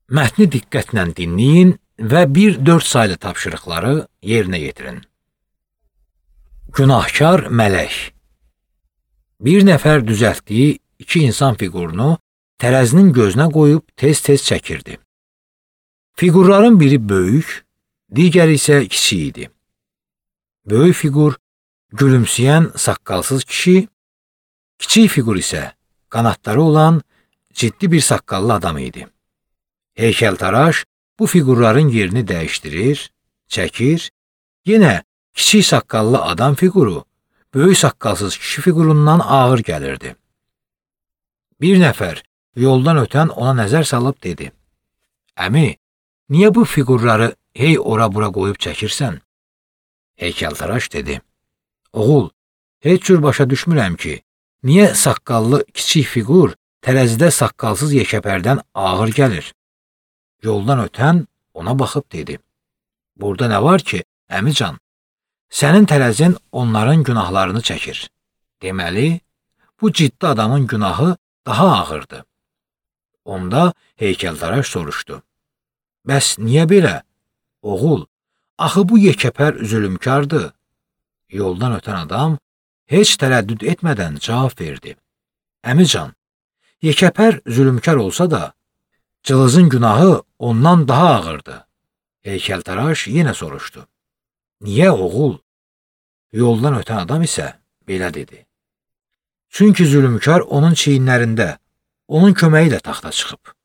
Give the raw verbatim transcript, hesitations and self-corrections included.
Mətni diqqətlə dinləyin və bir dörd saylı tapşırıqları yerinə yetirin. Günahkar mələk. Bir nəfər düzəltdiyi iki insan fiqurunu tərəzinin gözünə qoyub tez-tez çəkirdi. Fiqurların biri böyük, digəri isə kiçik idi. Böyük fiqur gülümsəyən saqqalsız kişi, kiçik fiqur isə qanadları olan ciddi bir saqqallı adam idi. Heykəltaraş bu fiqurların yerini dəyişdirir, çəkir, yenə kiçik saqqallı adam fiquru böyük saqqalsız kişi fiqurundan ağır gəlirdi. Bir nəfər yoldan ötən ona nəzər salıb dedi: "Əmi, niyə bu fiqurları hey ora-bura qoyub çəkirsən?" Heykəltaraş dedi: "Oğul, heç cür başa düşmürəm ki, niyə saqqallı kiçik fiqur tərəzidə saqqalsız yekəpərdən ağır gəlir?" Yoldan ötən ona baxıb dedi: "Burada nə var ki, əmican? Sənin tərəzin onların günahlarını çəkir. Deməli, bu ciddi adamın günahı daha ağırdır." Onda heykəltaraş soruşdu: "Bəs niyə belə? Oğul, axı bu yekəpər zülümkardır." Yoldan ötən adam heç tərəddüd etmədən cavab verdi: "Əmican, yekəpər zülümkar olsa da, cılızın günahı ondan daha ağırdır." Heykəltaraş yenə soruşdu: "Niyə oğul?" Yoldan ötən adam isə belə dedi: "Çünki zülümkar onun çiyinlərində, onun köməyi ilə taxta çıxıb."